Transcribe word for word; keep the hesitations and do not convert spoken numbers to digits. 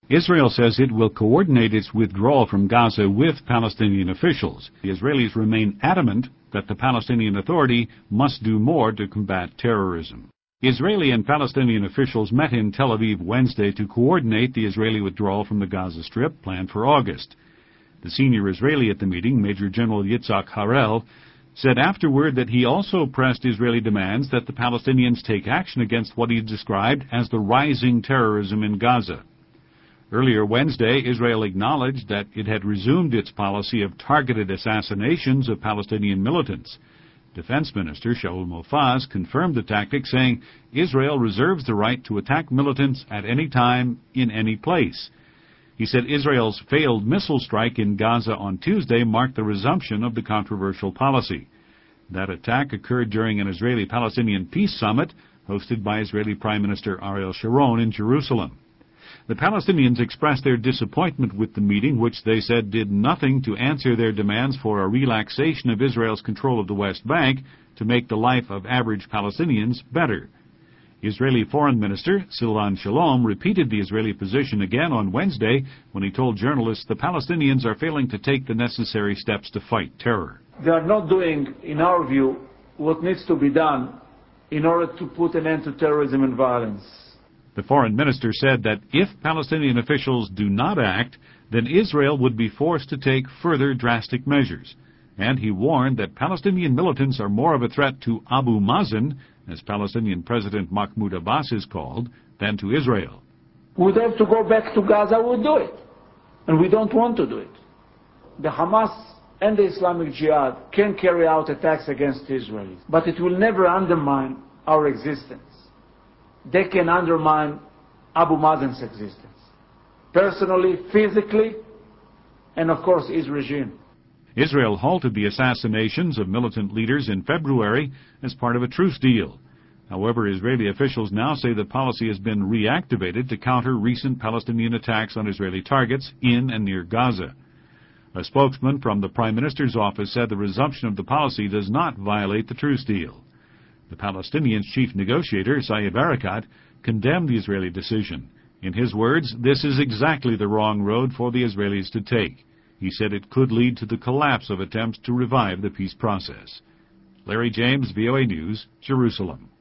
Israel says it will coordinate its withdrawal from Gaza with Palestinian officials. The Israelis remain adamant that the Palestinian Authority must do more to combat terrorism. Israeli and Palestinian officials met in Tel Aviv Wednesday to coordinate the Israeli withdrawal from the Gaza Strip planned for August. The senior Israeli at the meeting, Major General Yitzhak Harel, said afterward that he also pressed Israeli demands that the Palestinians take action against what he described as the rising terrorism in Gaza. Earlier Wednesday, Israel acknowledged that it had resumed its policy of targeted assassinations of Palestinian militants. Defense Minister Shaul Mofaz confirmed the tactic, saying Israel reserves the right to attack militants at any time, in any place. He said Israel's failed missile strike in Gaza on Tuesday marked the resumption of the controversial policy. That attack occurred during an Israeli-Palestinian peace summit hosted by Israeli Prime Minister Ariel Sharon in Jerusalem. The Palestinians expressed their disappointment with the meeting, which they said did nothing to answer their demands for a relaxation of Israel's control of the West Bank to make the life of average Palestinians better. Israeli Foreign Minister Silvan Shalom repeated the Israeli position again on Wednesday when he told journalists the Palestinians are failing to take the necessary steps to fight terror. They are not doing, in our view, what needs to be done in order to put an end to terrorism and violence. The foreign minister said that if Palestinian officials do not act, then Israel would be forced to take further drastic measures. And he warned that Palestinian militants are more of a threat to Abu Mazen, as Palestinian President Mahmoud Abbas is called, than to Israel. We'd have to go back to Gaza, we'll do it. And we don't want to do it. The Hamas and the Islamic Jihad can carry out attacks against Israelis, but it will never undermine our existence. They can undermine Abu Mazen's existence, personally, physically, and of course his regime. Israel halted the assassinations of militant leaders in February as part of a truce deal. However, Israeli officials now say the policy has been reactivated to counter recent Palestinian attacks on Israeli targets in and near Gaza. A spokesman from the Prime Minister's office said the resumption of the policy does not violate the truce deal. The Palestinians' chief negotiator, Saeb Erekat, condemned the Israeli decision. In his words, this is exactly the wrong road for the Israelis to take. He said it could lead to the collapse of attempts to revive the peace process. Larry James, V O A News, Jerusalem.